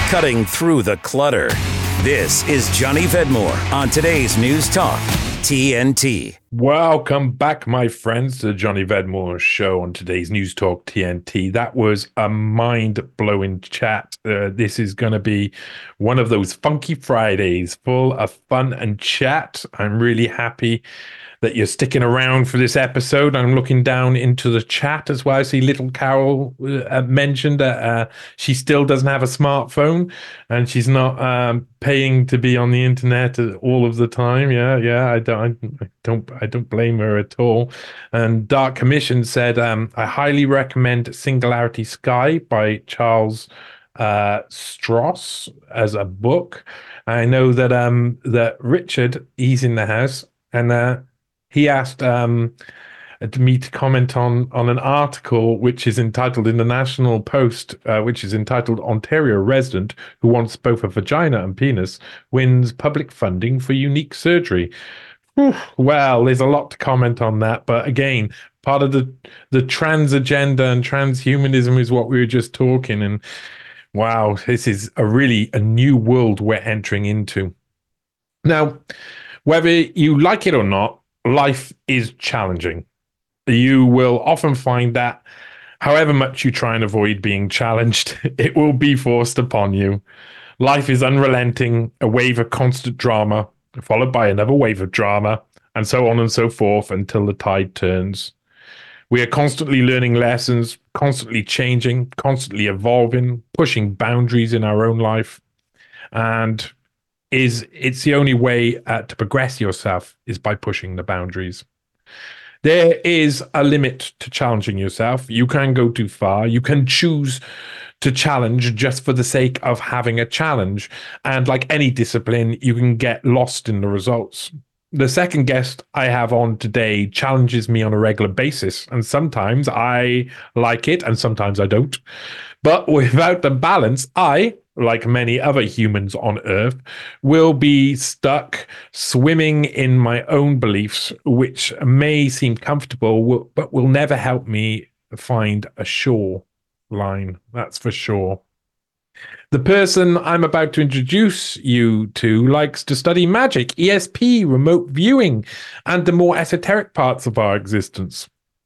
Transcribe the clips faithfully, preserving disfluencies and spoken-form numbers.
cutting through the clutter. This is Johnny Vedmore on today's News Talk, T N T. Welcome back, my friends, to the Johnny Vedmore Show on today's News Talk T N T. That was a mind-blowing chat. Uh, this is going to be one of those funky Fridays full of fun and chat. I'm really happy that you're sticking around for this episode. I'm looking down into the chat as well. I see little Carol uh, mentioned that uh, she still doesn't have a smartphone and she's not um, paying to be on the internet all of the time. Yeah, yeah, I don't, I don't, I don't blame her at all. And Dark Commission said, um, I highly recommend Singularity Sky by Charles uh, Stross as a book. I know that um, that Richard, he's in the house, and uh, he asked um, me to comment on, on an article which is entitled in the National Post, uh, which is entitled Ontario Resident Who Wants Both a Vagina and Penis Wins Public Funding for Unique Surgery. Whew, well, there's a lot to comment on that. But again, part of the, the trans agenda and transhumanism is what we were just talking. And wow, this is a really a new world we're entering into. Now, whether you like it or not, life is challenging. You will often find that however much you try and avoid being challenged, it will be forced upon you. Life is unrelenting, a wave of constant drama, followed by another wave of drama, and so on and so forth until the tide turns. We are constantly learning lessons, constantly changing, constantly evolving, pushing boundaries in our own life. And is it's the only way uh, to progress yourself is by pushing the boundaries. There is a limit to challenging yourself. You can go too far. You can choose to challenge just for the sake of having a challenge. And like any discipline, you can get lost in the results. The second guest I have on today challenges me on a regular basis. And sometimes I like it and sometimes I don't. But without the balance, I, like many other humans on Earth, will be stuck swimming in my own beliefs, which may seem comfortable, but will never help me find a shore line. That's for sure. The person I'm about to introduce you to likes to study magic, E S P, remote viewing, and the more esoteric parts of our existence.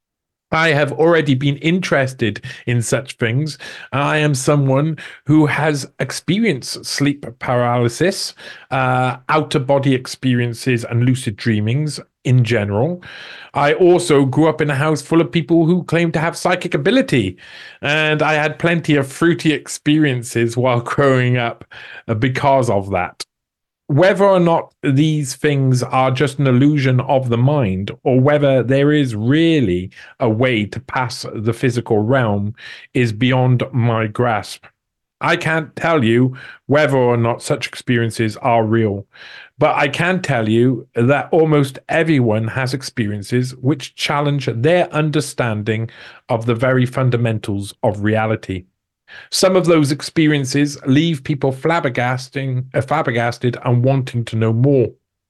I have already been interested in such things. I am someone who has experienced sleep paralysis, uh, out-of-body experiences, and lucid dreamings in general. I also grew up in a house full of people who claim to have psychic ability, and I had plenty of fruity experiences while growing up because of that. Whether or not these things are just an illusion of the mind, or whether there is really a way to pass the physical realm, is beyond my grasp. I can't tell you whether or not such experiences are real, but I can tell you that almost everyone has experiences which challenge their understanding of the very fundamentals of reality. Some of those experiences leave people flabbergasting, uh, flabbergasted and wanting to know more.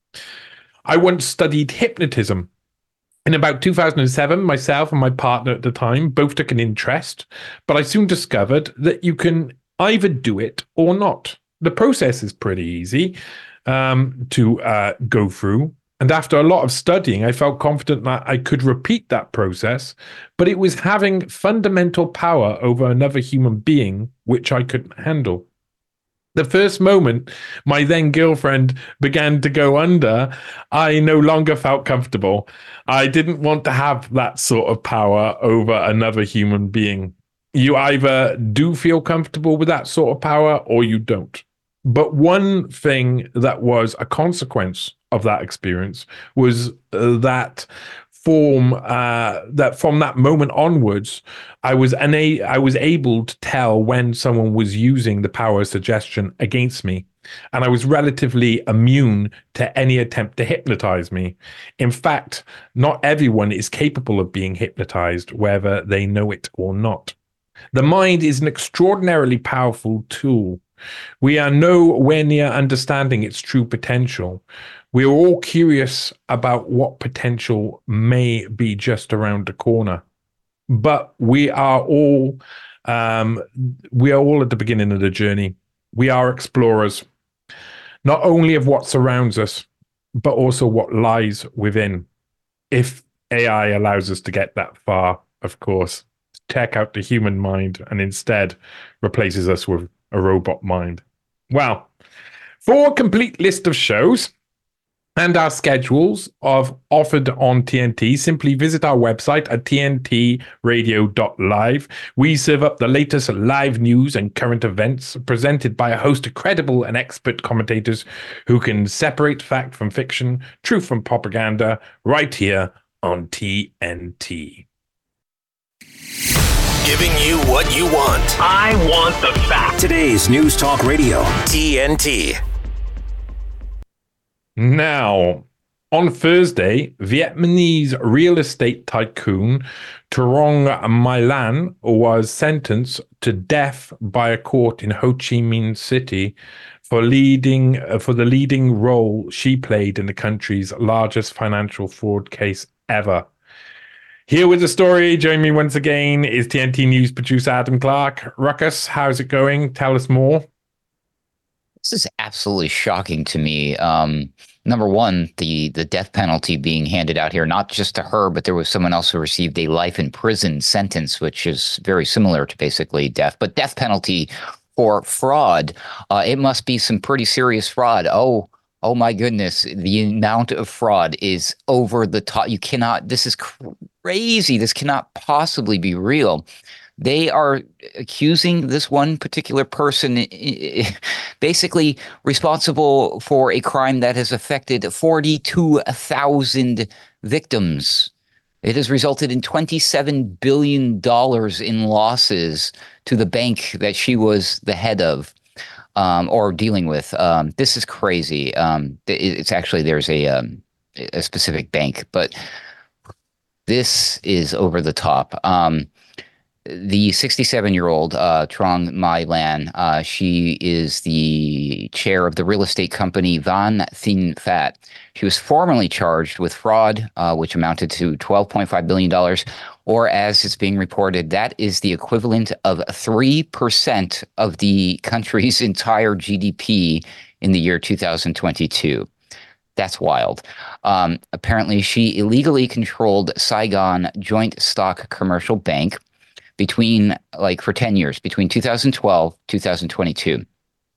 I once studied hypnotism. In about two thousand seven, myself and my partner at the time both took an interest, but I soon discovered that you can either do it or not. The process is pretty easy um, to uh, go through. And after a lot of studying, I felt confident that I could repeat that process, but it was having fundamental power over another human being, which I couldn't handle. The first moment my then girlfriend began to go under, I no longer felt comfortable. I didn't want to have that sort of power over another human being. You either do feel comfortable with that sort of power or you don't. But one thing that was a consequence of that experience was uh, that form uh, that from that moment onwards, I was una- I was able to tell when someone was using the power of suggestion against me, and I was relatively immune to any attempt to hypnotize me. In fact, not everyone is capable of being hypnotized, whether they know it or not. The mind is an extraordinarily powerful tool. We are nowhere near understanding its true potential. We are all curious about what potential may be just around the corner. But we are all um, we are all at the beginning of the journey. We are explorers, not only of what surrounds us, but also what lies within. If A I allows us to get that far, of course, check out the human mind and instead replaces us with a robot mind. Well, for a complete list of shows and our schedules of offered on T N T, simply visit our website at t n t radio dot live. We serve up the latest live news and current events presented by a host of credible and expert commentators who can separate fact from fiction, truth from propaganda, right here on T N T. Giving you what you want. I want the facts. Today's News Talk Radio, T N T. Now, on Thursday, Vietnamese real estate tycoon Trong My Lan was sentenced to death by a court in Ho Chi Minh City for leading uh, for the leading role she played in the country's largest financial fraud case ever. Here with the story, joining me once again is T N T News producer Adam Clark. Ruckus, how's it going? Tell us more. This is absolutely shocking to me. Um, number one, the the death penalty being handed out here, not just to her, but there was someone else who received a life in prison sentence, which is very similar to basically death. But death penalty for fraud, uh, it must be some pretty serious fraud. Oh, oh my goodness, the amount of fraud is over the top. You cannot, this is crazy. This cannot possibly be real. They are accusing this one particular person basically responsible for a crime that has affected forty-two thousand victims. It has resulted in twenty-seven billion dollars in losses to the bank that she was the head of um, or dealing with. Um, this is crazy. Um, it's actually, there's a, um, a specific bank, but this is over the top. Um, The sixty-seven-year-old uh, Trong My Lan, uh, she is the chair of the real estate company Van Thien Phat. She was formerly charged with fraud, uh, which amounted to twelve point five billion dollars, or as it's being reported, that is the equivalent of three percent of the country's entire G D P in the year two thousand twenty-two. That's wild. Um, apparently, she illegally controlled Saigon Joint Stock Commercial Bank between like for ten years, between two thousand twelve, two thousand twenty-two.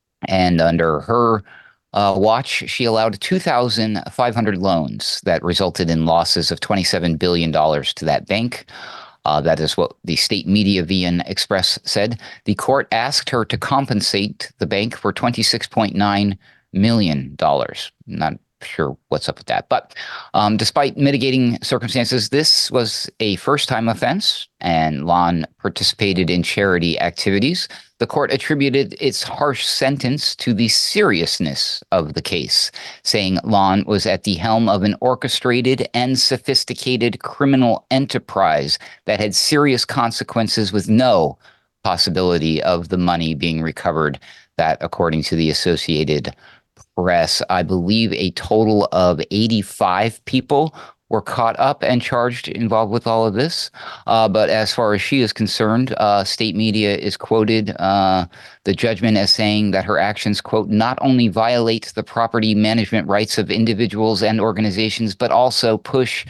And under her uh, watch, she allowed two thousand five hundred loans that resulted in losses of twenty-seven billion dollars to that bank. Uh, that is what the state media V N Express said. The court asked her to compensate the bank for twenty-six point nine million dollars. Not sure what's up with that. But um, despite mitigating circumstances, this was a first-time offense, and Lan participated in charity activities. The court attributed its harsh sentence to the seriousness of the case, saying Lan was at the helm of an orchestrated and sophisticated criminal enterprise that had serious consequences with no possibility of the money being recovered. That, according to the Associated Press, I believe a total of eighty-five people were caught up and charged involved with all of this. Uh, but as far as she is concerned, uh, state media is quoted uh, the judgment as saying that her actions, quote, not only violate the property management rights of individuals and organizations, but also push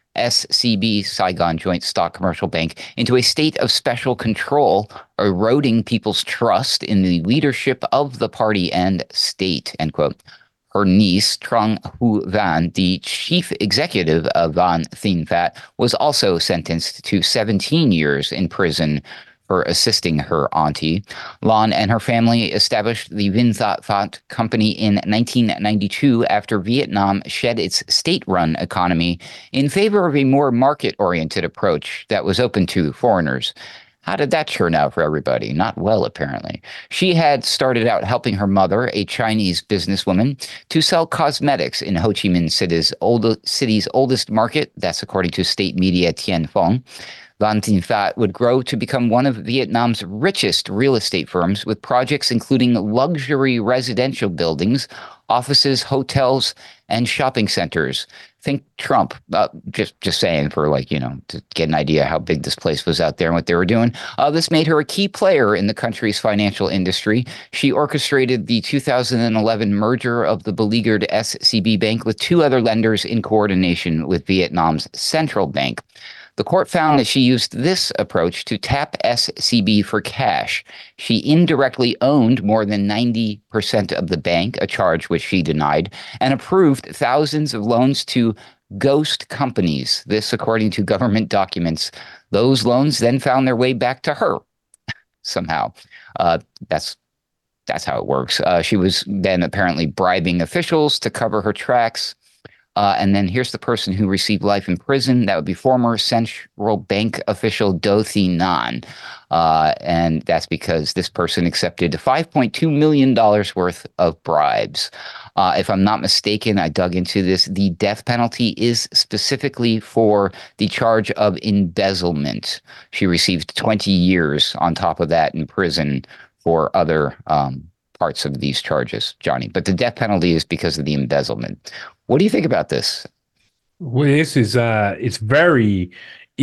S C B, Saigon Joint Stock Commercial Bank, into a state of special control, eroding people's trust in the leadership of the party and state, end quote. Her niece, Trong Hu Van, the chief executive of Van Thien Phat, was also sentenced to seventeen years in prison for assisting her auntie. Lan and her family established the Vin That Phat company in nineteen ninety-two after Vietnam shed its state-run economy in favor of a more market-oriented approach that was open to foreigners. How did that turn out for everybody? Not well, apparently. She had started out helping her mother, a Chinese businesswoman, to sell cosmetics in Ho Chi Minh City's, old, city's oldest market. That's according to state media Tien Phong. Van Thien Phat would grow to become one of Vietnam's richest real estate firms, with projects including luxury residential buildings offices, hotels, and shopping centers. Think Trump. Uh, just just saying, for like, you know, to get an idea how big this place was out there and what they were doing. Uh, this made her a key player in the country's financial industry. She orchestrated the two thousand eleven merger of the beleaguered S C B Bank with two other lenders in coordination with Vietnam's central bank. The court found that she used this approach to tap S C B for cash. She indirectly owned more than ninety percent of the bank, a charge which she denied, and approved thousands of loans to ghost companies. This, according to government documents. Those loans then found their way back to her somehow. Uh, that's that's how it works. Uh, she was then apparently bribing officials to cover her tracks. Uh, and then here's the person who received life in prison. That would be former central bank official Do Thi Nhan. Uh, and that's because this person accepted five point two million dollars worth of bribes. Uh, if I'm not mistaken, I dug into this. The death penalty is specifically for the charge of embezzlement. She received twenty years on top of that in prison for other um, parts of these charges, Johnny. But the death penalty is because of the embezzlement. What do you think about this? Well, this is uh, it's very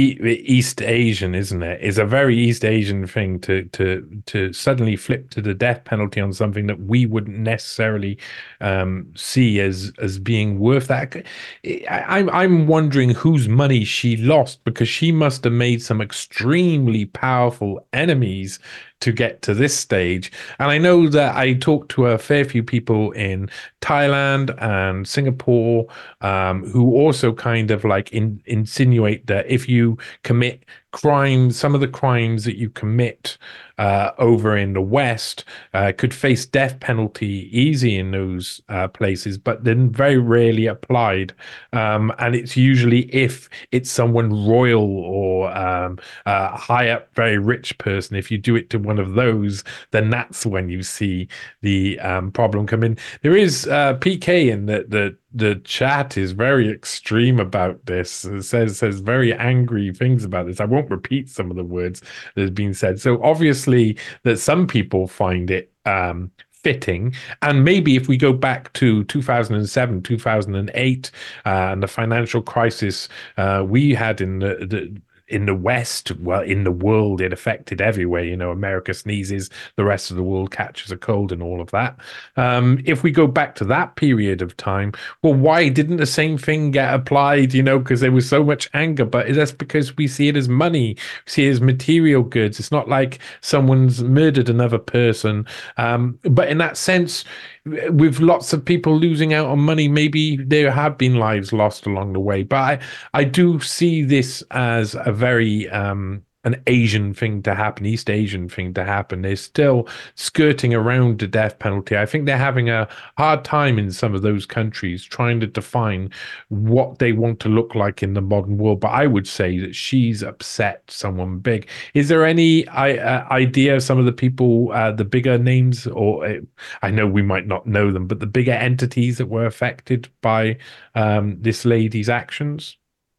East Asian, isn't it? It's a very East Asian thing to to to suddenly flip to the death penalty on something that we wouldn't necessarily um, see as as being worth that. I, I'm I'm wondering whose money she lost, because she must have made some extremely powerful enemies to get to this stage. And I know that I talked to a fair few people in Thailand and Singapore um, who also kind of like in, insinuate that if you commit crimes, some of the crimes that you commit uh, over in the West uh, could face death penalty easy in those uh, places, but then very rarely applied. Um, and it's usually if it's someone royal or um, a high up, very rich person. If you do it to one of those, then that's when you see the um, problem come in. There is uh, P K in the, the the chat is very extreme about this. It says says very angry things about this. I won't repeat some of the words that have been said. So obviously that some people find it um, fitting. And maybe if we go back to two thousand seven, two thousand eight, uh, and the financial crisis uh, we had in the, the in the West, well, in the world, it affected everywhere. You know, America sneezes, the rest of the world catches a cold and all of that. Um, if we go back to that period of time, well, why didn't the same thing get applied? You know, because there was so much anger, but that's because we see it as money, we see it as material goods. It's not like someone's murdered another person. Um, but in that sense, with lots of people losing out on money, maybe there have been lives lost along the way. But I, I do see this as a very um, an Asian thing to happen, East Asian thing to happen. They're still skirting around the death penalty. I think they're having a hard time in some of those countries trying to define what they want to look like in the modern world. But I would say that she's upset someone big. Is there any I, uh, idea of some of the people, uh, the bigger names, or uh, I know we might not know them, but the bigger entities that were affected by um, this lady's actions?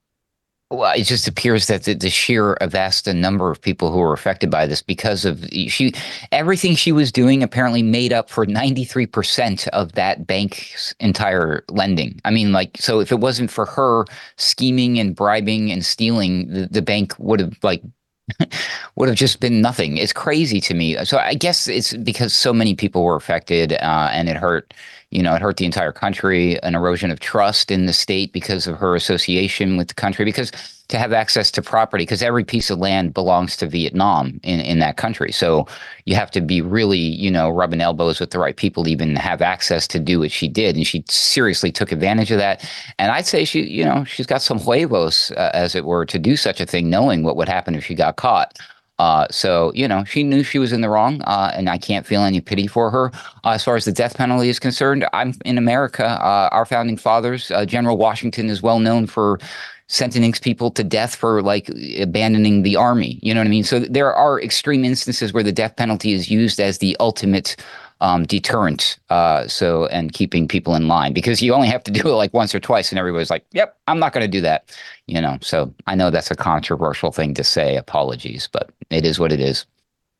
Well, it just appears that the, the sheer vast number of people who were affected by this, because of she, everything she was doing apparently made up for ninety-three percent of that bank's entire lending. I mean, like, so if it wasn't for her scheming and bribing and stealing, the, the bank would have like would have just been nothing. It's crazy to me. So I guess it's because so many people were affected, uh, and it hurt, you know, it hurt the entire country, an erosion of trust in the state because of her association with the country, because to have access to property, because every piece of land belongs to Vietnam in, in that country. So you have to be really, you know, rubbing elbows with the right people to even have access to do what she did. And she seriously took advantage of that. And I'd say she, you know, she's got some huevos, uh, as it were, to do such a thing, knowing what would happen if she got caught. Uh, so, you know, she knew she was in the wrong, uh, and I can't feel any pity for her. Uh, as far as the death penalty is concerned, I'm in America. Uh, our founding fathers, uh, General Washington is well known for sentencing people to death for like abandoning the army. You know what I mean? So there are extreme instances where the death penalty is used as the ultimate um, deterrent. Uh, so, and keeping people in line, because you only have to do it like once or twice and everybody's like, yep, I'm not going to do that. You know, so I know that's a controversial thing to say, apologies, but it is what it is.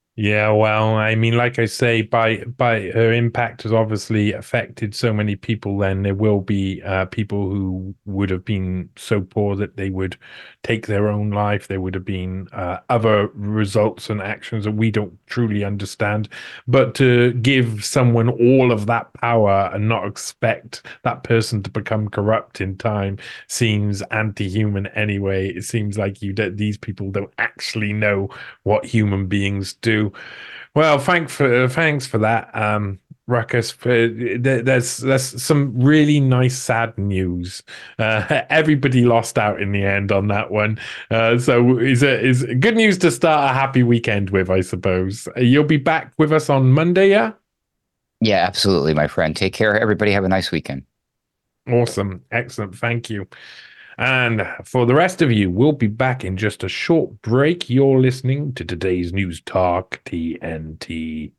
Yeah, well, I mean, like I say, by by her impact has obviously affected so many people. Then there will be uh, people who would have been so poor that they would take their own life. There would have been uh, other results and actions that we don't truly understand. But to give someone all of that power and not expect that person to become corrupt in time seems anti-human anyway. It seems like you these people don't actually know what human beings do. Well, thank for thanks for that, um, Ruckus. For, there, there's there's some really nice sad news. Uh, everybody lost out in the end on that one. Uh, so is it is good news to start a happy weekend with, I suppose. You'll be back with us on Monday, yeah? Yeah, absolutely, my friend. Take care. Everybody have a nice weekend. Awesome. Excellent. Thank you. And for the rest of you, we'll be back in just a short break. You're listening to today's News Talk T N T.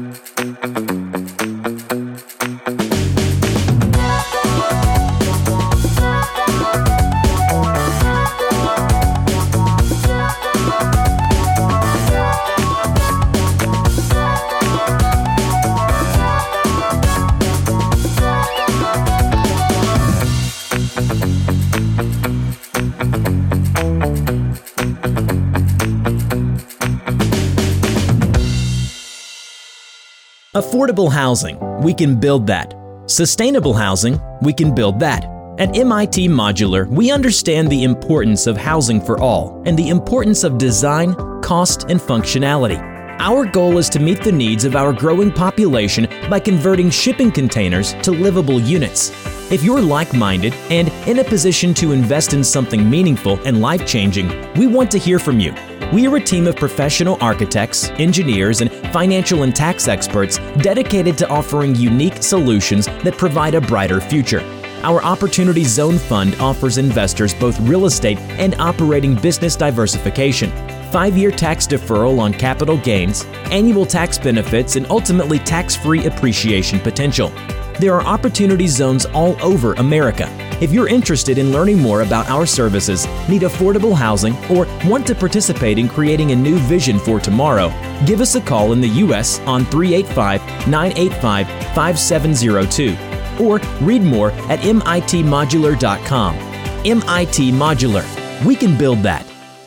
Affordable housing, we can build that. Sustainable housing, we can build that. At M I T Modular, we understand the importance of housing for all and the importance of design, cost, and functionality. Our goal is to meet the needs of our growing population by converting shipping containers to livable units. If you're like-minded and in a position to invest in something meaningful and life-changing, we want to hear from you. We are a team of professional architects, engineers, and financial and tax experts dedicated to offering unique solutions that provide a brighter future. Our Opportunity Zone Fund offers investors both real estate and operating business diversification, five-year tax deferral on capital gains, annual tax benefits, and ultimately tax-free appreciation potential. There are opportunity zones all over America. If you're interested in learning more about our services, need affordable housing, or want to participate in creating a new vision for tomorrow, give us a call in the U S on three eight five, nine eight five, five seven zero two or read more at M I T modular dot com. M I T Modular. We can build that.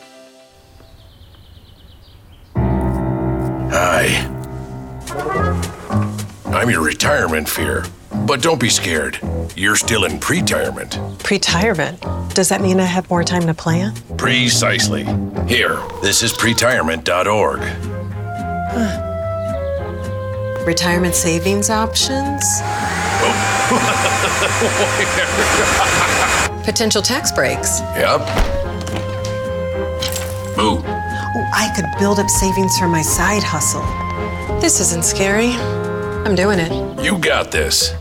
Hi. I'm your retirement fear. But don't be scared. You're still in pre-retirement. Pre-retirement? Does that mean I have more time to plan? Precisely. Here, this is pre retirement dot org. Huh. Retirement savings options? Oh. Potential tax breaks? Yep. Ooh. Oh, I could build up savings for my side hustle. This isn't scary. I'm doing it. You got this.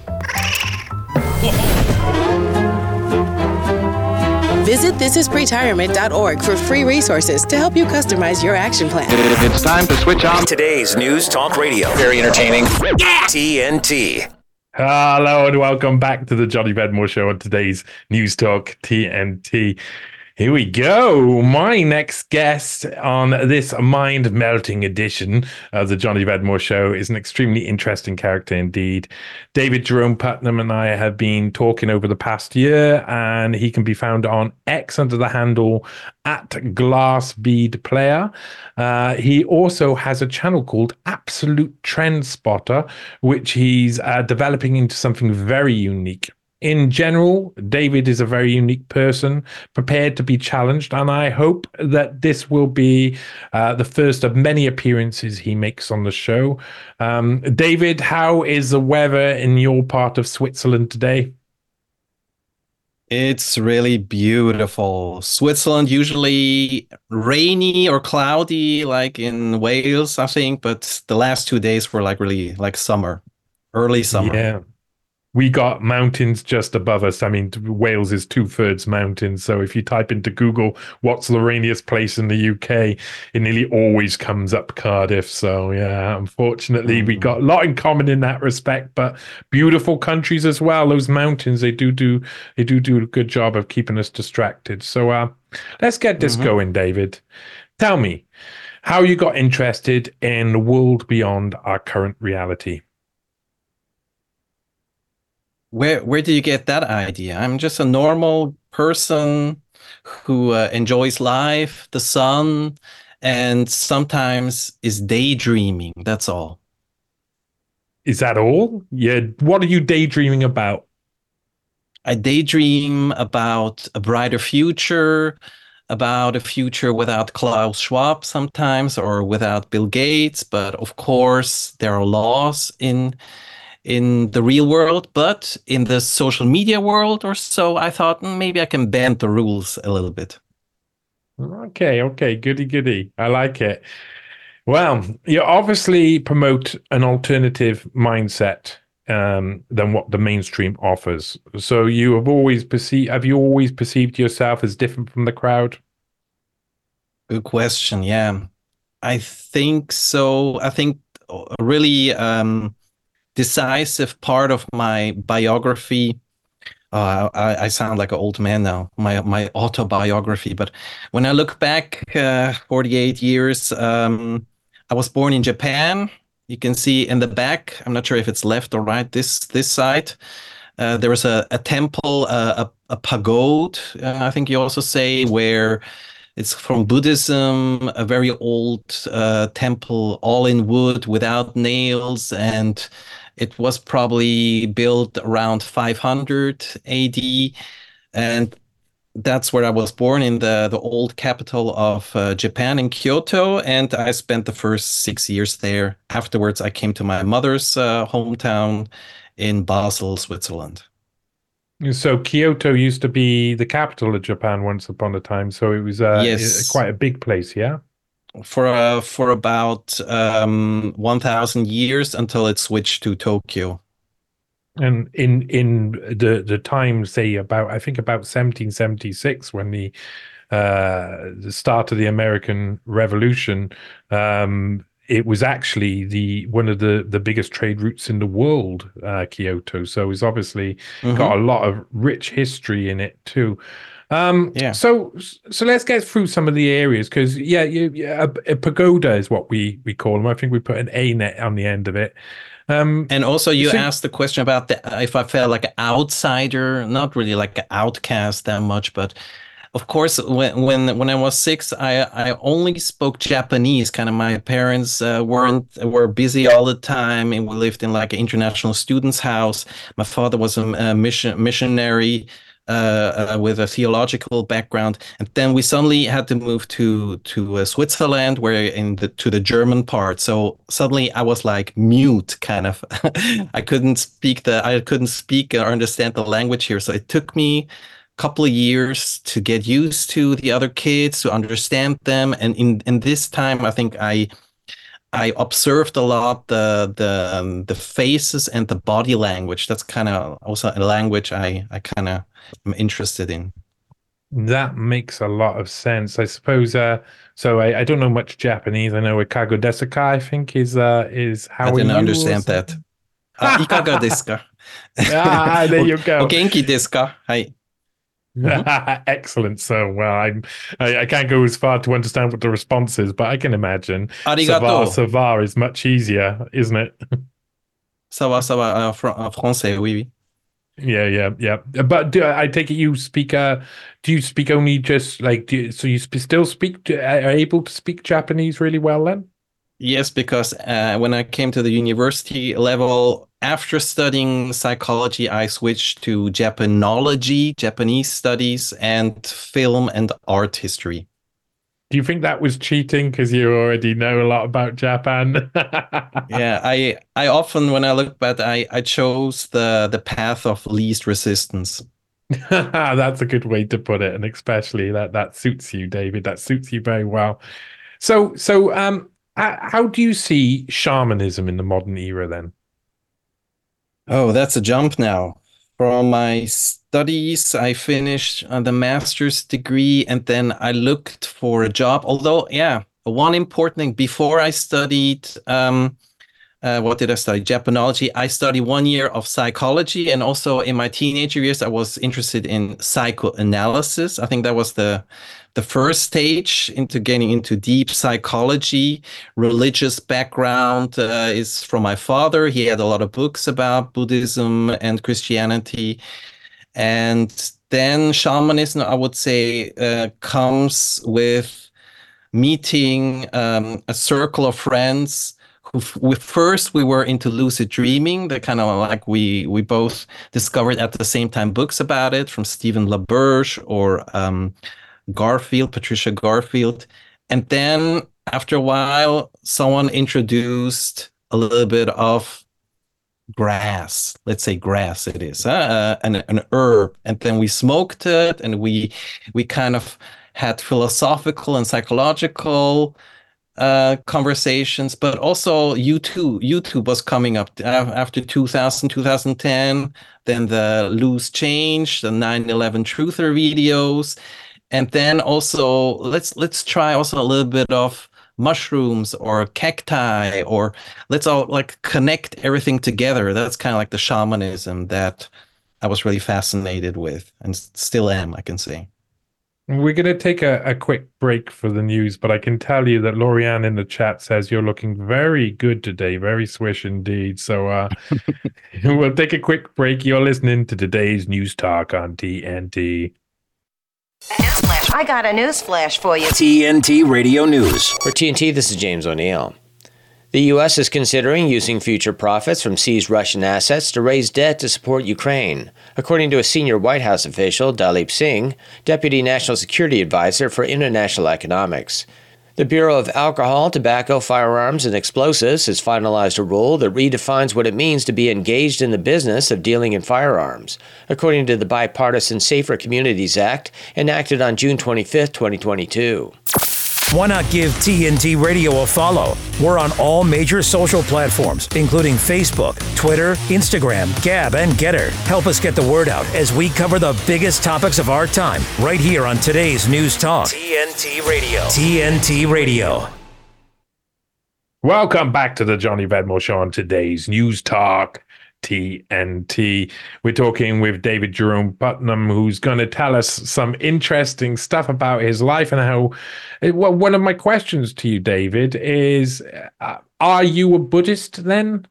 Visit this is pre retirement dot org for free resources to help you customize your action plan. It's time to switch on today's News Talk Radio. Very entertaining. Yeah! T N T. Hello and welcome back to the Johnny Vedmore Show on today's News Talk T N T. Here we go. My next guest on this mind-melting edition of the Johnny Vedmore Show is an extremely interesting character indeed. David Jerome Putnam and I have been talking over the past year, and he can be found on X under the handle at Glassbead Player. Uh, he also has a channel called Absolute Trend Spotter, which he's uh, developing into something very unique. In general, David is a very unique person, prepared to be challenged, and I hope that this will be uh, the first of many appearances he makes on the show. Um, David, how is the weather in your part of Switzerland today? It's really beautiful. Switzerland usually rainy or cloudy, like in Wales, I think, but the last two days were like really like summer, early summer. Yeah. We got mountains just above us. I mean, Wales is two-thirds mountains. So if you type into Google, what's the rainiest place in the U K, it nearly always comes up Cardiff. So yeah, unfortunately, mm. we got a lot in common in that respect, but beautiful countries as well. Those mountains, they do do, they do do a good job of keeping us distracted. So uh, let's get this mm-hmm. going, David. Tell me, how you got interested in the world beyond our current reality. Where where do you get that idea? I'm just a normal person who uh, enjoys life, the sun, and sometimes is daydreaming. That's all. Is that all? Yeah. What are you daydreaming about? I daydream about a brighter future, about a future without Klaus Schwab sometimes, or without Bill Gates. But of course, there are laws in in the real world, but in the social media world or so, I thought "Mm, maybe I can bend the rules a little bit. Okay, okay, goody goody. I like it. Well, you obviously promote an alternative mindset um, than what the mainstream offers. So you have always perceived, have you always perceived yourself as different from the crowd? Good question. Yeah, I think so. I think a really um, decisive part of my biography. Uh, I, I sound like an old man now. My my autobiography, but when I look back, uh, forty-eight years, um, I was born in Japan. You can see in the back. I'm not sure if it's left or right. This this side, uh, there was a a temple, uh, a a pagode. Uh, I think you also say where it's from Buddhism, a very old uh, temple, all in wood, without nails, and it was probably built around five hundred A D, and that's where I was born, in the the old capital of uh, Japan, in Kyoto, and I spent the first six years there. Afterwards, I came to my mother's uh, hometown in Basel, Switzerland. So Kyoto used to be the capital of Japan once upon a time. So it was uh, Yes. quite a big place, yeah? For uh, for about um, one thousand years, until it switched to Tokyo. And in in the the time, say about I think about seventeen seventy-six, when the uh, the start of the American Revolution, um, it was actually the one of the the biggest trade routes in the world, uh, Kyoto. So it's obviously Mhm. got a lot of rich history in it too. Um, Yeah. So so let's get through some of the areas, because yeah, you, yeah, a, a pagoda is what we we call them. I think we put an A net on the end of it. Um, And also, you So- asked the question about the, if I felt like an outsider, not really like an outcast that much, but of course, when when when I was six, I I only spoke Japanese. Kind of, my parents uh, weren't were busy all the time, and we lived in like an international students' house. My father was a, a mission missionary. Uh, uh, with a theological background, and then we suddenly had to move to to uh, Switzerland, where in the to the German part. So suddenly I was like mute, kind of. I couldn't speak the I couldn't speak or understand the language here. So it took me a couple of years to get used to the other kids, to understand them, and in in this time, I think I. I observed a lot the the um, the faces and the body language. That's kind of also a language I I kind of am interested in. That makes a lot of sense, I suppose. Uh, so I, I don't know much Japanese. I know Ikago desu ka, I think, is uh, is how I are didn't you or understand that. something? Ah, ikaga desu ka? Ah, there you go. O genki desu ka? Hai. Excellent. So, well, I'm I, I can't go as far to understand what the response is, but I can imagine Arigato. Savar Savar is much easier, isn't it? Ça va, ça va. En fr- en français, oui, oui. Yeah, yeah, yeah. But do, I take it you speak. Uh, do you speak only just like? Do you, so you sp- still speak? Are able to speak Japanese really well then? Yes, because uh, when I came to the university level, after studying psychology, I switched to Japanology, Japanese studies, and film and art history. Do you think that was cheating because you already know a lot about Japan? Yeah, I I often, when I look back, I I chose the the path of least resistance. That's a good way to put it, and especially that that suits you, David. That suits you very well. So, so um, h- how do you see shamanism in the modern era then? Oh, that's a jump now. From my studies, I finished uh, the master's degree, and then I looked for a job. Although, yeah, one important thing, before I studied um, Uh, what did I study? Japanology. I studied one year of psychology, and also in my teenager years, I was interested in psychoanalysis. I think that was the the first stage into getting into deep psychology. Religious background uh, is from my father. He had a lot of books about Buddhism and Christianity. And then shamanism, I would say, uh, comes with meeting um, a circle of friends who, we, first we were into lucid dreaming. That kind of like we we both discovered at the same time books about it from Stephen LaBerge or um, Garfield, Patricia Garfield. And then after a while, someone introduced a little bit of grass. Let's say grass it is, uh, an, an herb. And then we smoked it, and we we kind of had philosophical and psychological uh, conversations, but also YouTube. YouTube was coming up after two thousand, two thousand ten, then the Loose Change, the nine eleven Truther videos. And then also let's let's try also a little bit of mushrooms or cacti, or let's all like connect everything together. That's kind of like the shamanism that I was really fascinated with, and still am, I can say. We're going to take a, a quick break for the news, but I can tell you that Lorianne in the chat says you're looking very good today, very swish indeed. So uh, we'll take a quick break. You're listening to today's News Talk on T N T. Newsflash. I got a news flash for you. T N T Radio News. For T N T, this is James O'Neill. The U S is considering using future profits from seized Russian assets to raise debt to support Ukraine, according to a senior White House official, Dalip Singh, Deputy National Security Advisor for International Economics. The Bureau of Alcohol, Tobacco, Firearms, and Explosives has finalized a rule that redefines what it means to be engaged in the business of dealing in firearms, according to the bipartisan Safer Communities Act, enacted on June twenty-fifth, twenty twenty-two. Why not give T N T Radio a follow? We're on all major social platforms, including Facebook, Twitter, Instagram, Gab, and Getter. Help us get the word out as we cover the biggest topics of our time right here on today's News Talk. T N T Radio. T N T Radio. Welcome back to the Johnny Vedmore Show on today's News Talk. T N T. We're talking with David Jerome Putnam, who's going to tell us some interesting stuff about his life and how. Well, one of my questions to you, David, is: uh, are you a Buddhist then?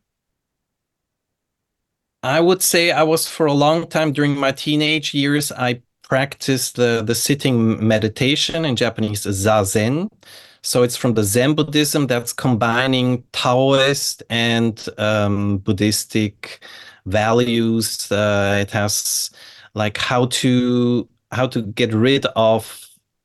I would say I was for a long time during my teenage years. I practiced the the sitting meditation, in Japanese Zazen. So it's from the Zen Buddhism that's combining Taoist and um, Buddhistic values. Uh, it has like how to how to get rid of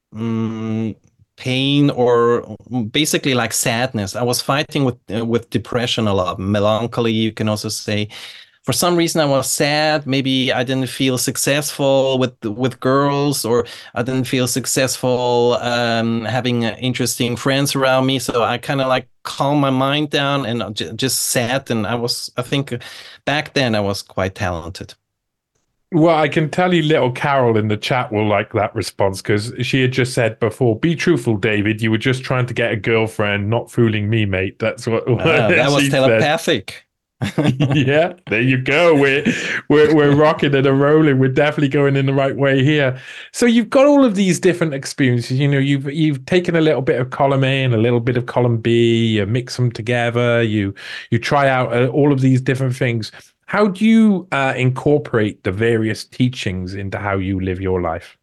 um, pain, or basically like sadness. I was fighting with uh, with depression a lot, melancholy. You can also say. For some reason, I was sad. Maybe I didn't feel successful with with girls, or I didn't feel successful um, having uh, interesting friends around me. So I kind of like calmed my mind down and j- just sat. And I was, I think, back then I was quite talented. Well, I can tell you, little Carol in the chat will like that response, because she had just said before, "Be truthful, David. You were just trying to get a girlfriend, not fooling me, mate." That's what. what uh, that was telepathic. Said. Yeah, there you go. We're we're we're rocking and rolling. We're definitely going in the right way here. So you've got all of these different experiences. You know, you've you've taken a little bit of column A and a little bit of column B. You mix them together. You you try out uh, all of these different things. How do you uh, incorporate the various teachings into how you live your life?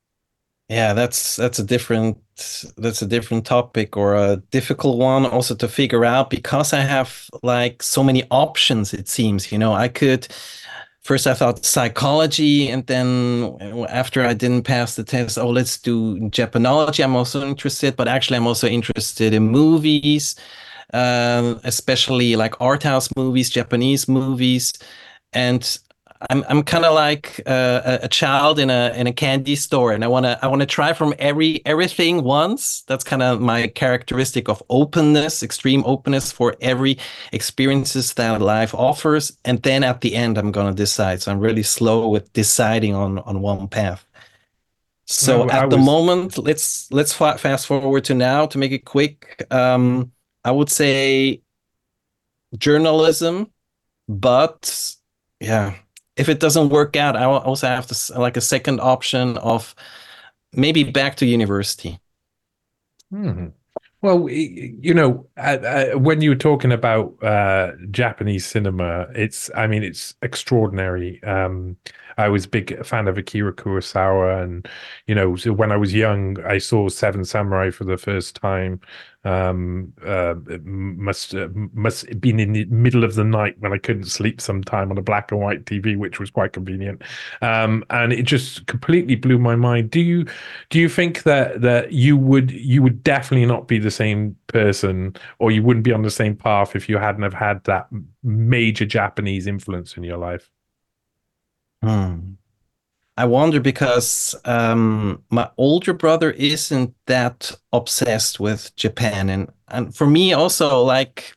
Yeah, that's that's a different that's a different topic, or a difficult one also to figure out, because I have like so many options. It seems, you know, I could first I thought psychology, and then after I didn't pass the test, oh, let's do Japanology. I'm also interested, but actually I'm also interested in movies, um, especially like art house movies, Japanese movies, and I'm I'm kind of like uh, a child in a in a candy store, and I wanna I wanna try from every everything once. That's kind of my characteristic of openness, extreme openness for every experiences that life offers. And then at the end, I'm gonna decide. So I'm really slow with deciding on on one path. So no, at was... the moment, let's let's fast forward to now to make it quick. Um, I would say journalism, but yeah, if it doesn't work out, I also have to like a second option of maybe back to university. Hmm. Well, you know, uh, uh, when you were talking about uh, Japanese cinema, it's, I mean, it's extraordinary. Um, I was a big fan of Akira Kurosawa, and, you know, so when I was young, I saw Seven Samurai for the first time. Um, uh, must uh, must have been in the middle of the night when I couldn't sleep sometime on a black and white T V, which was quite convenient. Um, and it just completely blew my mind. Do you do you think that that you would you would definitely not be the same person, or you wouldn't be on the same path if you hadn't have had that major Japanese influence in your life? Hmm. I wonder because um, my older brother isn't that obsessed with Japan, and and for me also, like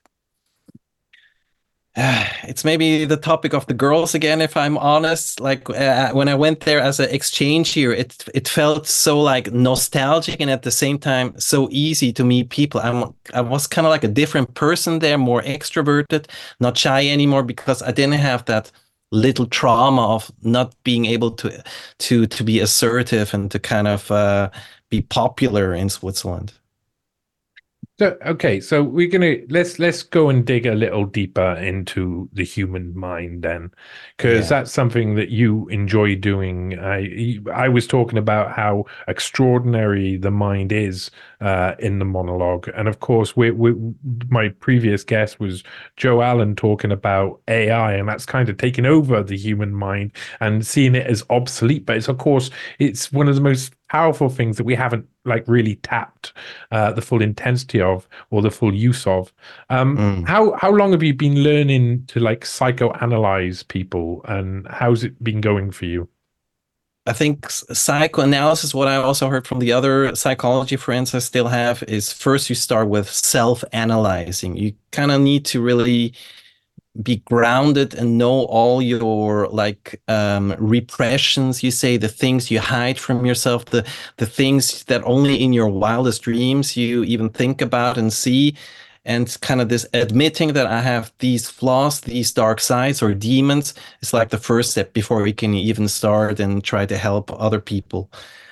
uh, it's maybe the topic of the girls again. If I'm honest, like uh, when I went there as an exchange year, it it felt so like nostalgic and at the same time so easy to meet people. I'm I was kind of like a different person there, more extroverted, not shy anymore because I didn't have that little trauma of not being able to to to be assertive and to kind of uh, be popular in Switzerland. So okay, so we're gonna let's let's go and dig a little deeper into the human mind then, because Yeah. that's something that you enjoy doing. I I was talking about how extraordinary the mind is uh, in the monologue, and of course, we we my previous guest was Joe Allen talking about A I, and that's kind of taking over the human mind and seeing it as obsolete. But it's of course it's one of the most powerful things that we haven't like really tapped uh, the full intensity of or the full use of. Um, Mm. how how long have you been learning to like psychoanalyze people, and how's it been going for you? I think s- psychoanalysis, what I also heard from the other psychology friends I still have, is first you start with self-analyzing. You kind of need to really be grounded and know all your like um, repressions, you say, the things you hide from yourself, the the things that only in your wildest dreams you even think about and see. And kind of this admitting that I have these flaws, these dark sides or demons, is like the first step before we can even start and try to help other people.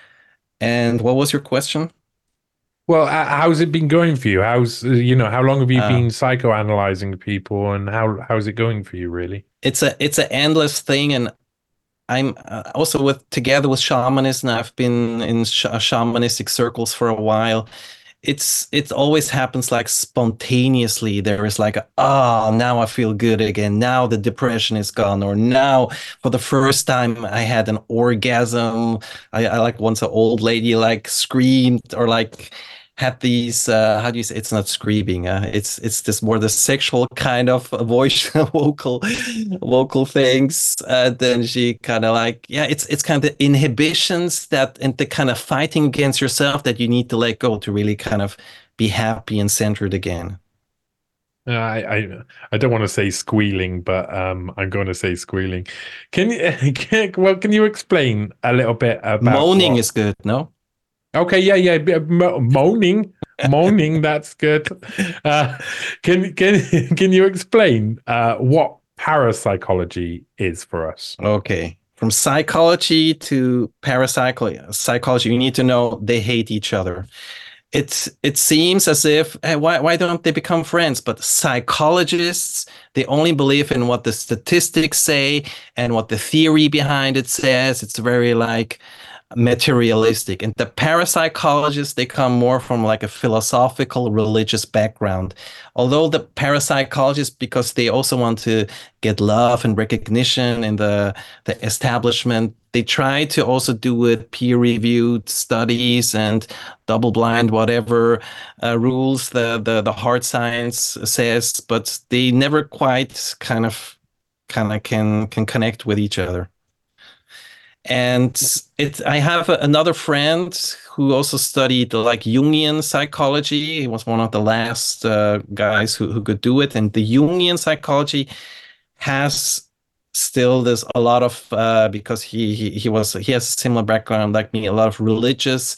And what was your question? Well, h- how's it been going for you? How's uh, you know how long have you Uh, been psychoanalyzing people, and how how's it going for you, really? it's a it's an endless thing, and I'm uh, also with together with shamanism. I've been in sh shamanistic circles for a while. It's it always happens like spontaneously. There is like, oh, now I feel good again. Now the depression is gone, or now for the first time I had an orgasm. I, I like once an old lady like screamed or like had these uh how do you say, it's not screaming, uh it's it's this more the sexual kind of voice vocal vocal things. Uh then she kind of like, yeah, it's it's kind of inhibitions that and the kind of fighting against yourself that you need to let go to really kind of be happy and centered again. Uh, I, I I don't want to say squealing, but um, I'm going to say squealing. Can you can, well, can you explain a little bit about Moaning what- is good, no? Okay, yeah, yeah, b- mo- moaning, moaning, that's good. Uh, can can can you explain uh, what parapsychology is for us? Okay. From psychology to parapsychology, psychology, you need to know they hate each other. It's it seems as if, hey, why why don't they become friends? But psychologists, they only believe in what the statistics say and what the theory behind it says. It's very like materialistic. And the parapsychologists, they come more from like a philosophical, religious background. Although the parapsychologists, because they also want to get love and recognition in the, the establishment, they try to also do it peer-reviewed studies and double-blind, whatever uh, rules the, the, the hard science says, but they never quite kind of kind of can can connect with each other. And it, I have a, another friend who also studied like Jungian psychology. He was one of the last uh, guys who, who could do it. And the Jungian psychology has still there's a lot of uh, because he, he he was he has a similar background like me, a lot of religious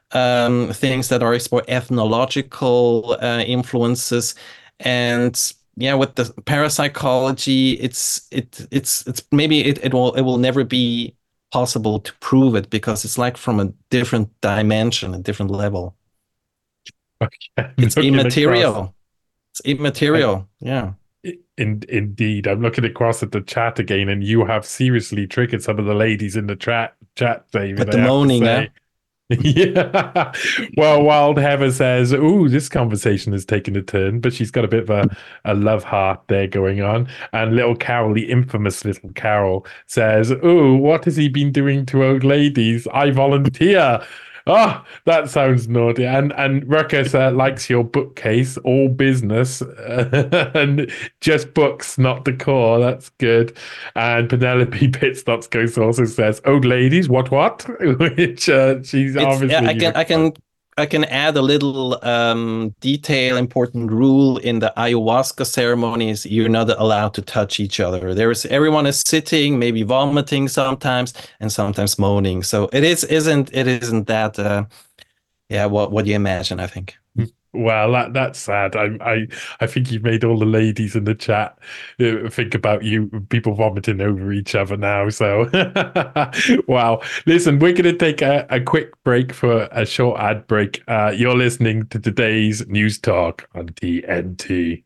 um, things that are more ethnological uh, influences. And yeah, with the parapsychology, it's it it's it's maybe it, it will it will never be possible to prove it because it's like from a different dimension, a different level. Okay. It's Looking immaterial. across- It's immaterial. Yeah. In, indeed, I'm looking across at the chat again, and you have seriously triggered some of the ladies in the chat, chat David. With the I have to moaning, say. Yeah. Well, Wild Heather says, "Ooh, this conversation has taken a turn," but she's got a bit of a, a love heart there going on. And little Carol, the infamous little Carol, says, "Ooh, what has he been doing to old ladies? I volunteer." Oh, that sounds naughty. And and Ruckus uh, likes your bookcase, all business, and just books, not decor. That's good. And Penelope Pitstops Ghost also says, "Old ladies, what what?" Which uh, she's It's, obviously. yeah, I can I can I can add a little um, detail, important rule in the ayahuasca ceremonies. You're not allowed to touch each other. There is everyone is sitting, maybe vomiting sometimes, and sometimes moaning. So it is isn't it isn't that uh, yeah what what you imagine, I think. Well, that that's sad. I I I think you've made all the ladies in the chat uh, think about you people vomiting over each other now. So, wow. Listen, we're going to take a, a quick break for a short ad break. Uh, you're listening to today's News Talk on T N T.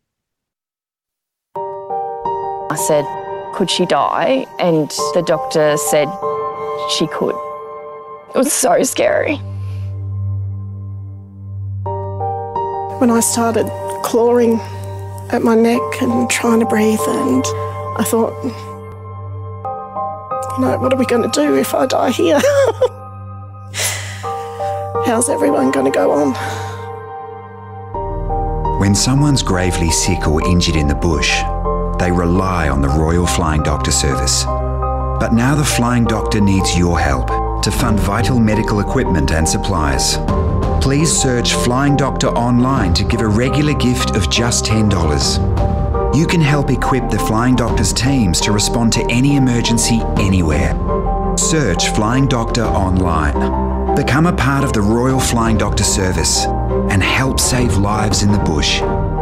I said, "Could she die?" And the doctor said she could. It was so scary. When I started clawing at my neck and trying to breathe, and I thought, you know, what are we going to do if I die here? How's everyone going to go on? When someone's gravely sick or injured in the bush, they rely on the Royal Flying Doctor Service. But now the Flying Doctor needs your help to fund vital medical equipment and supplies. Please search Flying Doctor online to give a regular gift of just ten dollars. You can help equip the Flying Doctor's teams to respond to any emergency anywhere. Search Flying Doctor online. Become a part of the Royal Flying Doctor Service and help save lives in the bush.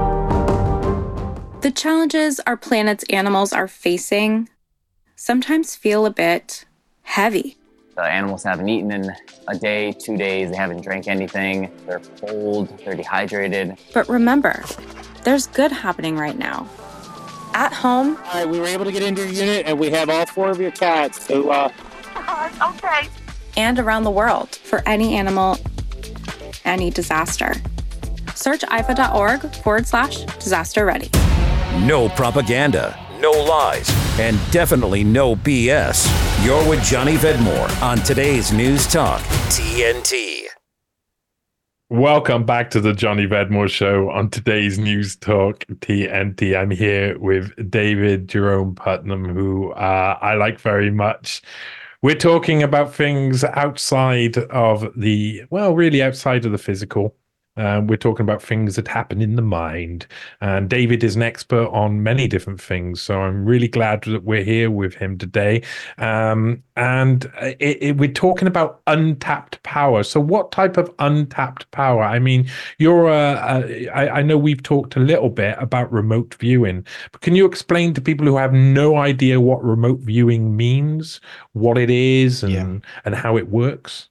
The challenges our planet's animals are facing sometimes feel a bit heavy. The animals haven't eaten in a day, two days. They haven't drank anything. They're cold. They're dehydrated. But remember, there's good happening right now. At home. All right, we were able to get into your unit, and we have all four of your cats. So, uh... okay. And around the world for any animal, any disaster. Search I F A dot org forward slash disaster ready. No propaganda, no lies, and definitely no B S. You're with Johnny Vedmore on today's News Talk, T N T. Welcome back to the Johnny Vedmore Show on today's News Talk, T N T. I'm here with David Jerome Putnam, who uh, I like very much. We're talking about things outside of the, well, really outside of the physical. Uh, we're talking about things that happen in the mind. And David is an expert on many different things. So I'm really glad that we're here with him today. Um, and it, it, we're talking about untapped power. So what type of untapped power? I mean, you're, uh, uh, I, I know we've talked a little bit about remote viewing, but can you explain to people who have no idea what remote viewing means, what it is, and, yeah. and how it works?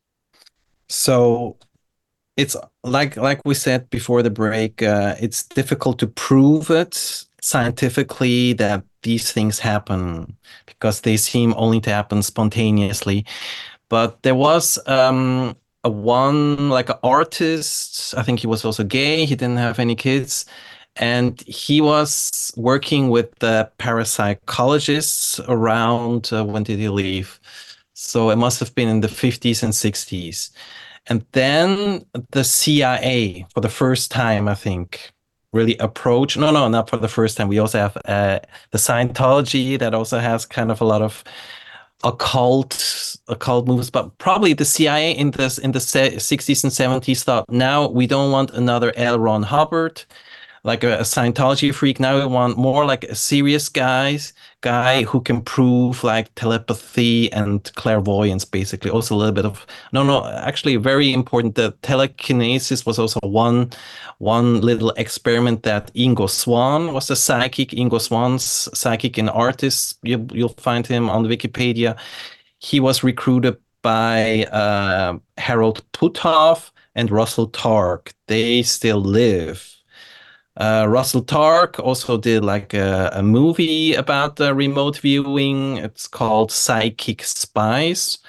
So it's like like we said before the break, uh, it's difficult to prove it scientifically that these things happen because they seem only to happen spontaneously. But there was um, a one, like an artist, I think he was also gay, he didn't have any kids, and he was working with the parapsychologists around, uh, when did he leave? So it must have been in the fifties and sixties. And then the C I A, for the first time, I think, really approached. No, no, not for the first time. We also have uh, the Scientology that also has kind of a lot of occult, occult moves. But probably the C I A in the in the sixties and seventies thought, now we don't want another L. Ron Hubbard. like a, a Scientology freak. Now we want more like a serious guys guy who can prove like telepathy and clairvoyance, basically. Also a little bit of no, no. Actually, very important. The telekinesis was also one one little experiment that Ingo Swann was a psychic. Ingo Swann's psychic and artist. You, you'll find him on Wikipedia. He was recruited by uh, Harold Puthoff and Russell Targ. They still live. Uh, Russell Targ also did like a, a movie about the remote viewing. It's called Psychic Spies.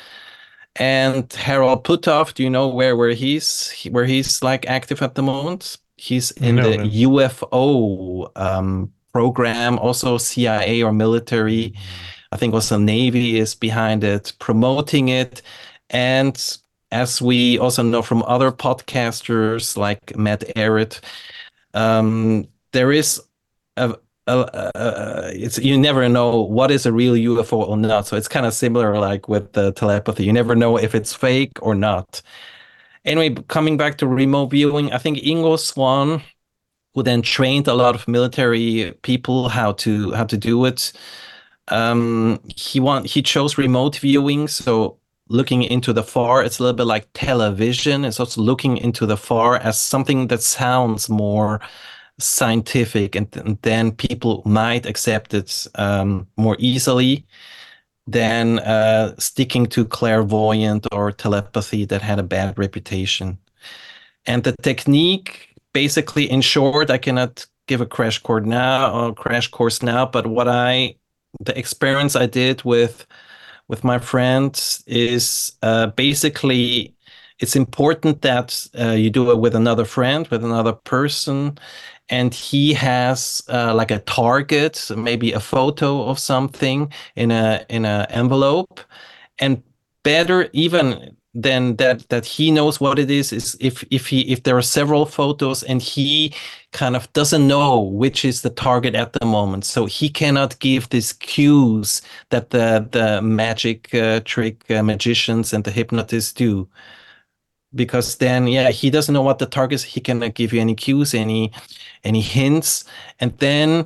And Harold Puthoff, do you know where where he's where he's like active at the moment? He's in No, the no. U F O um, program, also C I A or military. I think also Navy is behind it, promoting it. And as we also know from other podcasters like Matt Ehret, um, there is a, a, a, a it's you never know what is a real U F O or not. So it's kind of similar like with the telepathy. You never know if it's fake or not. Anyway, coming back to remote viewing, I think Ingo Swann, who then trained a lot of military people how to how to do it. Um, he want he chose remote viewing, so looking into the far. It's a little bit like television. It's also looking into the far as something that sounds more scientific, and, and then people might accept it um, more easily than uh, sticking to clairvoyant or telepathy that had a bad reputation. And the technique, basically, in short, I cannot give a crash course now or crash course now, but what I the experience I did with with my friends is uh, basically it's important that uh, you do it with another friend, with another person, and he has uh, like a target, maybe a photo of something in a in an envelope, and better even than that that he knows what it is is if if he if there are several photos and he kind of doesn't know which is the target at the moment, so he cannot give these cues that the the magic uh, trick uh, magicians and the hypnotists do, because then yeah he doesn't know what the target is. He cannot give you any cues, any any hints, and then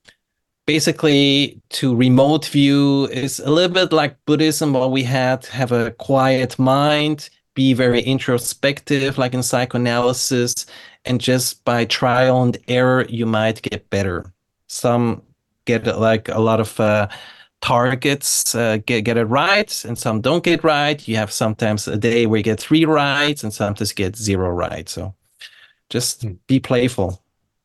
basically to remote view is a little bit like Buddhism, what we had, have a quiet mind, be very introspective, like in psychoanalysis, and just by trial and error, you might get better. Some get like a lot of uh, targets, uh, get, get it right, and some don't get right. You have sometimes a day where you get three rights and sometimes get zero right. So just be playful.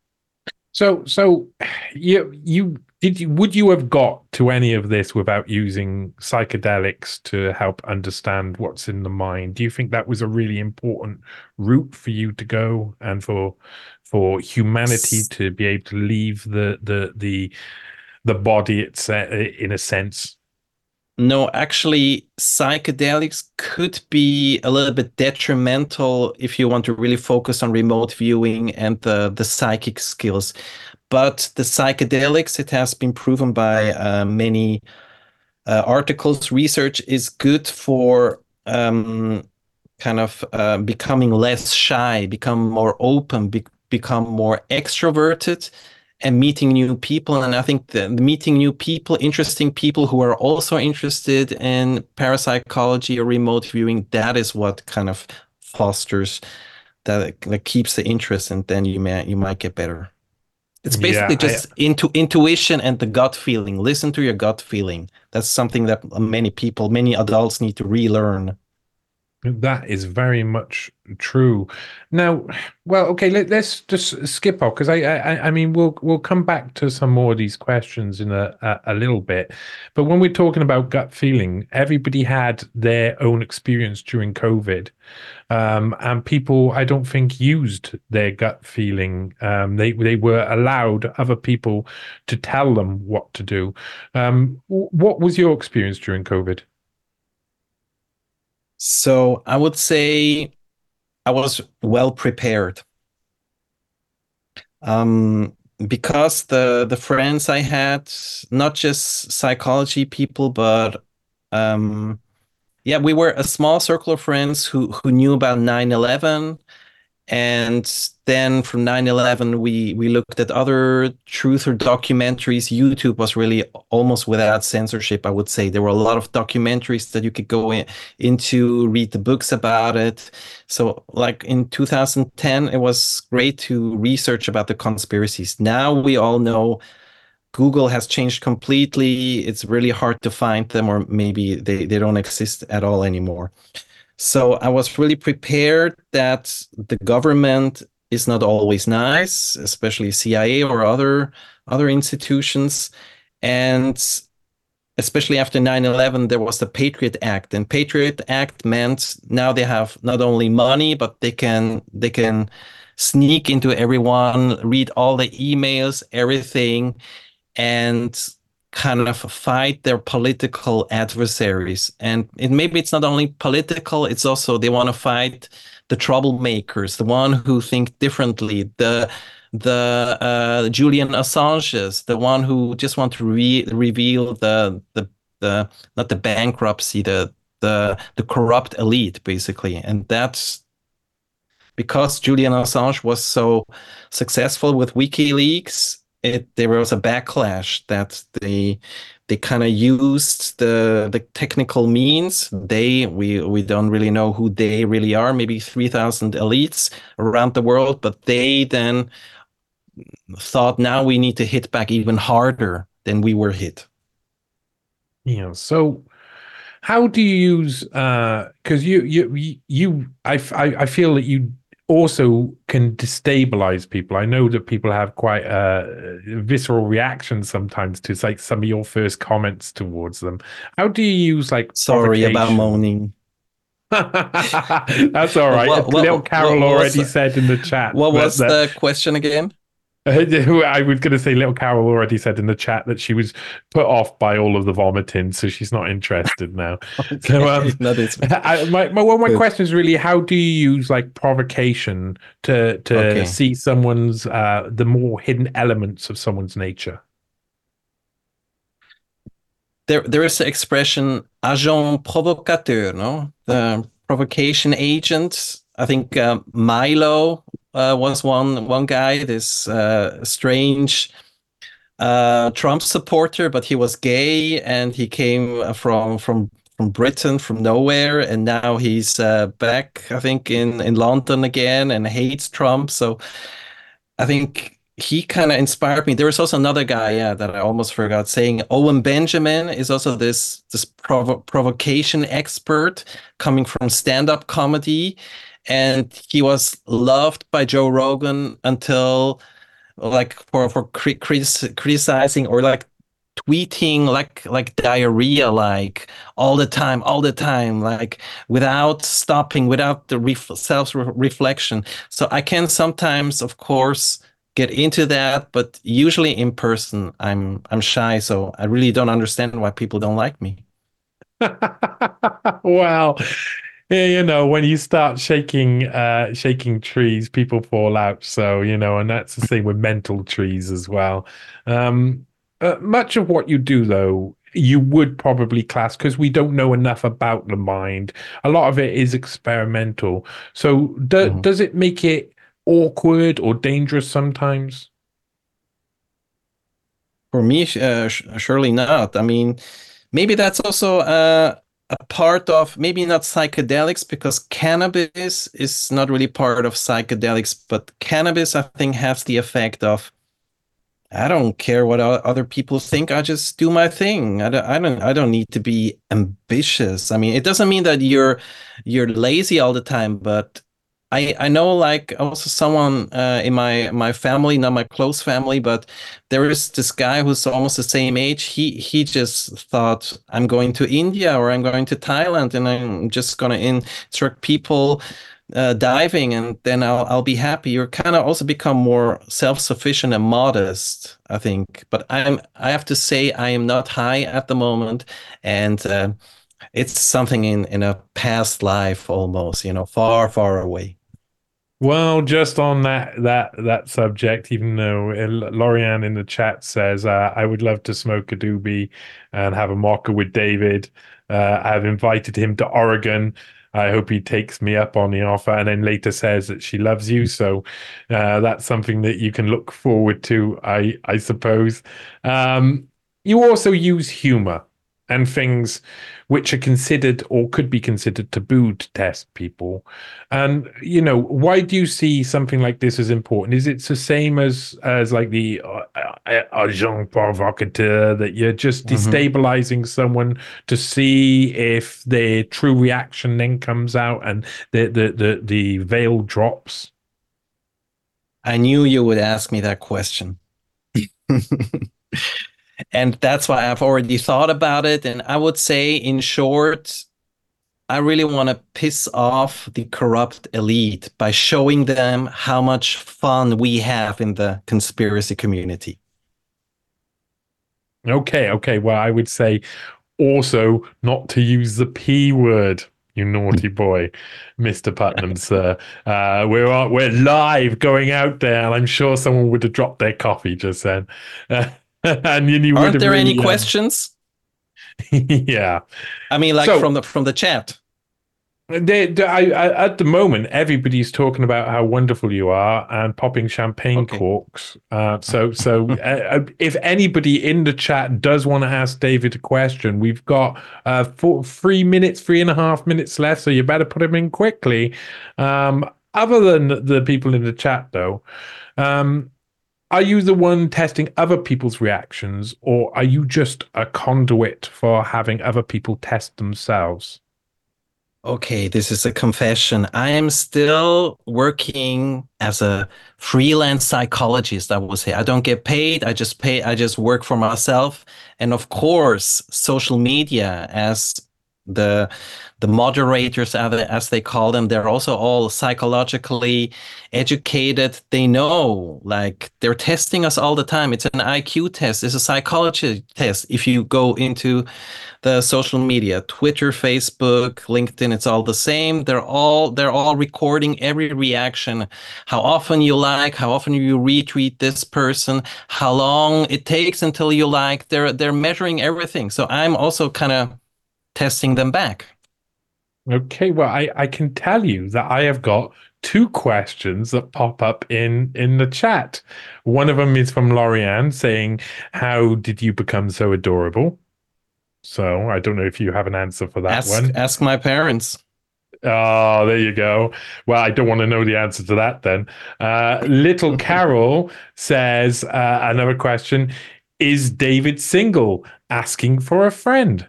So, so you you did you would you have got to any of this without using psychedelics to help understand what's in the mind? Do you think that was a really important route for you to go, and for for humanity to be able to leave the the the the body it's in a sense? No, actually, psychedelics could be a little bit detrimental if you want to really focus on remote viewing and the, the psychic skills. But the psychedelics, it has been proven by uh, many uh, articles, research is good for um, kind of uh, becoming less shy, become more open, be- become more extroverted, and meeting new people. And I think the, the meeting new people, interesting people who are also interested in parapsychology or remote viewing, that is what kind of fosters that, that keeps the interest, and then you may you might get better. It's basically yeah, just I, into intuition and the gut feeling. Listen to your gut feeling. That's something that many people, many adults need to relearn. That is very much true. Now, well, okay, let, let's just skip off, because I, I, I mean, we'll we'll come back to some more of these questions in a, a, a little bit. But when we're talking about gut feeling, everybody had their own experience during COVID, um, and people, I don't think, used their gut feeling. Um, they they were allowed other people to tell them what to do. Um, what was your experience during COVID? So I would say I was well prepared, um, because the the friends I had, not just psychology people, but um, yeah, we were a small circle of friends who who knew about nine eleven, And then from nine eleven, we, we looked at other truther documentaries. YouTube was really almost without censorship, I would say. There were a lot of documentaries that you could go in, into, read the books about it. So like in two thousand ten, it was great to research about the conspiracies. Now we all know Google has changed completely. It's really hard to find them, or maybe they, they don't exist at all anymore. So I was really prepared that the government is not always nice, especially C I A or other other institutions. And especially after nine eleven, there was the Patriot Act. And Patriot Act meant now they have not only money, but they can they can sneak into everyone, read all the emails, everything, and kind of fight their political adversaries. And it, maybe it's not only political, it's also they want to fight the troublemakers, the one who think differently, the the uh, Julian Assanges, the one who just want to re- reveal the, the the not the bankruptcy, the the the corrupt elite, basically. And that's because Julian Assange was so successful with WikiLeaks. It, there was a backlash that they they kind of used the the technical means. They we we don't really know who they really are. Maybe three thousand elites around the world, but they then thought now we need to hit back even harder than we were hit. Yeah. So, how do you use? Because uh, you you you I, I I feel that you also can destabilize people. I know that people have quite a visceral reaction sometimes to like some of your first comments towards them. How do you use like sorry about moaning? That's all right. What, what, Little Carol what already the, said in the chat. What was that, the question again? I was going to say, little Carol already said in the chat that she was put off by all of the vomiting, so she's not interested now. Okay. So, um, that is I, my, my one of my Good. questions is really, how do you use like provocation to to okay. see someone's uh, the more hidden elements of someone's nature? There, there is the expression agent provocateur, no, the provocation agent. I think uh, Milo uh, was one one guy, this uh, strange uh, Trump supporter, but he was gay and he came from from from Britain, from nowhere, and now he's uh, back, I think, in in London again and hates Trump. So I think he kind of inspired me. There was also another guy, yeah, that I almost forgot saying. Owen Benjamin is also this this provo- provocation expert coming from stand-up comedy. And he was loved by Joe Rogan until, like, for for cri- critic- criticizing or like tweeting like like diarrhea, like all the time, all the time, like without stopping, without the ref- self-reflection. So I can sometimes, of course, get into that, but usually in person, I'm I'm shy, so I really don't understand why people don't like me. Wow. Yeah, you know, when you start shaking uh, shaking trees, people fall out. So, you know, and that's the thing with mental trees as well. Um, uh, much of what you do, though, you would probably class, because we don't know enough about the mind. A lot of it is experimental. So do, mm-hmm. does it make it awkward or dangerous sometimes? For me, uh, sh- surely not. I mean, maybe that's also uh, a part of, maybe not psychedelics, because cannabis is not really part of psychedelics, but cannabis, I think, has the effect of, I don't care what other people think. I just do my thing. I don't, I don't, I don't need to be ambitious. I mean, it doesn't mean that you're, you're lazy all the time, but I, I know, like, also someone uh, in my, my family, not my close family, but there is this guy who's almost the same age. He he just thought, I'm going to India or I'm going to Thailand and I'm just going to instruct people uh, diving, and then I'll I'll be happy. You're kind of also become more self-sufficient and modest, I think. But I'm I have to say I am not high at the moment, and uh, it's something in in a past life almost, you know, far far away. Well, just on that that that subject, even though Lorianne in the chat says, uh, I would love to smoke a doobie and have a mocha with David. Uh, I've invited him to Oregon. I hope he takes me up on the offer and then later says that she loves you. So uh, that's something that you can look forward to, I, I suppose. Um, you also use humor and things which are considered or could be considered taboo to test people. And, you know, why do you see something like this as important? Is it the same as as like the uh, agent provocateur, that you're just Mhm. destabilizing someone to see if their true reaction then comes out and the the the, the veil drops? I knew you would ask me that question. And that's why I've already thought about it. And I would say, in short, I really want to piss off the corrupt elite by showing them how much fun we have in the conspiracy community. Okay, okay. Well, I would say also not to use the P word, you naughty boy, Mister Putnam, sir. Uh, we're on- we're live going out there, and I'm sure someone would have dropped their coffee just then. Uh, and you, you would Aren't have there really, any uh, questions? yeah. I mean, like So- from the from the chat. They, they- I, I, at the moment, everybody's talking about how wonderful you are and popping champagne corks. Uh, so, so uh, if anybody in the chat does want to ask David a question, we've got uh, four, three minutes, three and a half minutes left. So you better put them in quickly. Um, other than the people in the chat, though, um, are you the one testing other people's reactions, or are you just a conduit for having other people test themselves? Okay, this is a confession. I am still working as a freelance psychologist, I would say. I don't get paid. I just pay, I just work for myself. And of course, social media, as the the moderators, as they call them, they're also all psychologically educated. They know, like, they're testing us all the time. It's an I Q test. It's a psychology test. If you go into the social media, Twitter, Facebook, LinkedIn, it's all the same. They're all they're all recording every reaction, how often you like, how often you retweet this person, how long it takes until you like. They're they're measuring everything. So I'm also kind of testing them back. Okay, well, I, I can tell you that I have got two questions that pop up in, in the chat. One of them is from Lorianne saying, how did you become so adorable? So I don't know if you have an answer for that Ask, one. ask my parents. Oh, there you go. Well, I don't want to know the answer to that then. Uh, Little Carol says, uh, another question, is David single? Asking for a friend.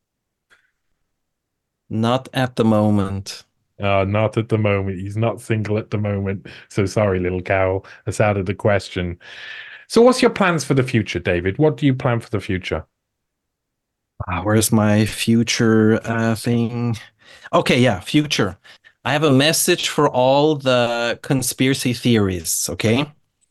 Not at the moment. Uh, not at the moment. He's not single at the moment. So sorry, Little Carol. That's out of the question. So what's your plans for the future, David? What do you plan for the future? Uh, where's my future uh, thing? Okay, yeah, future. I have a message for all the conspiracy theories, okay?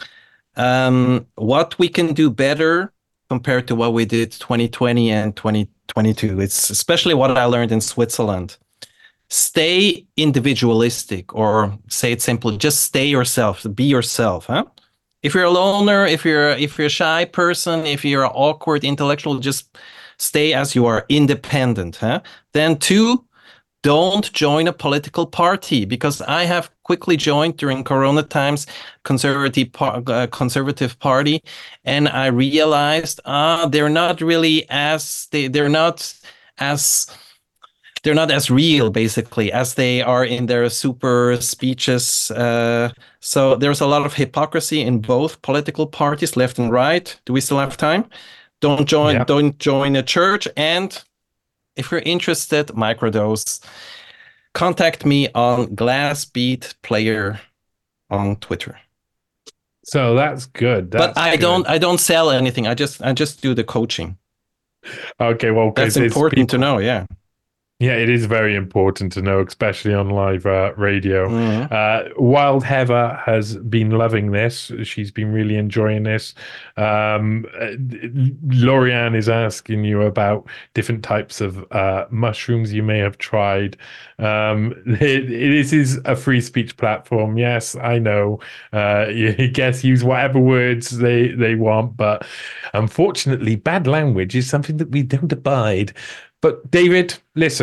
Um, what we can do better compared to what we did twenty twenty and twenty twenty-two. It's especially what I learned in Switzerland. Stay individualistic, or say it simply, just stay yourself, be yourself, huh? If you're a loner, if you're if you're a shy person, if you're an awkward intellectual, just stay as you are, independent, huh? Then two, don't join a political party, because I have quickly joined during Corona times conservative par- uh, conservative party, and I realized ah they're not really as they they're not as they're not as real, basically, as they are in their super speeches. Uh, so there's a lot of hypocrisy in both political parties, left and right. Do we still have time? Don't join. Yeah. Don't join a church. And if you're interested, microdose, contact me on Glassbeat Player on Twitter. So that's good. That's but I good. don't. I don't sell anything. I just. I just do the coaching. Okay, well, 'cause That's it's important to people- know. Yeah. Yeah, it is very important to know, especially on live uh, radio. Mhm. Uh, Wild Heather has been loving this. She's been really enjoying this. Um, uh, Lorianne is asking you about different types of uh, mushrooms you may have tried. Um, it, this is a free speech platform. Yes, I know. Uh, you guess use whatever words they, they want, but unfortunately, bad language is something that we don't abide. But David, listen,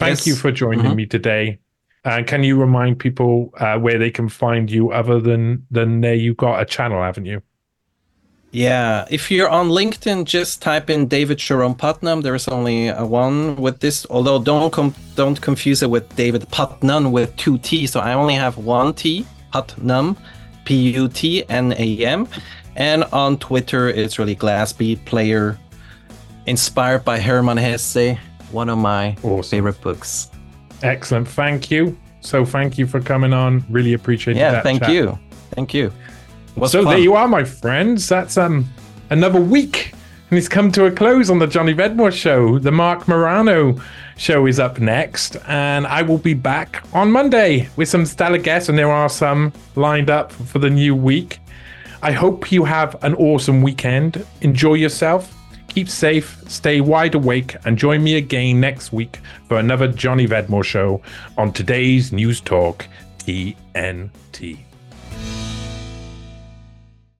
thank Yes. you for joining Mhm. me today. And can you remind people uh, where they can find you other than than there? You've got a channel, haven't you? Yeah, if you're on LinkedIn, just type in David Jerome Putnam. There's only uh, one with this, although don't com- don't confuse it with David Putnam with two T. So I only have one T, Putnam, P U T N A M. And on Twitter, it's really Glassbead Player, inspired by Hermann Hesse, one of my awesome. favorite books. Excellent. Thank you. So thank you for coming on. Really appreciate Yeah, that. thank chat. you. Thank you. Was so fun. there you are, my friends. That's um another week, and it's come to a close on the Johnny Vedmore Show. The Mark Morano Show is up next, and I will be back on Monday with some stellar guests, and there are some lined up for the new week. I hope you have an awesome weekend. Enjoy yourself. Keep safe, stay wide awake, and join me again next week for another Johnny Vedmore Show on today's News Talk T N T.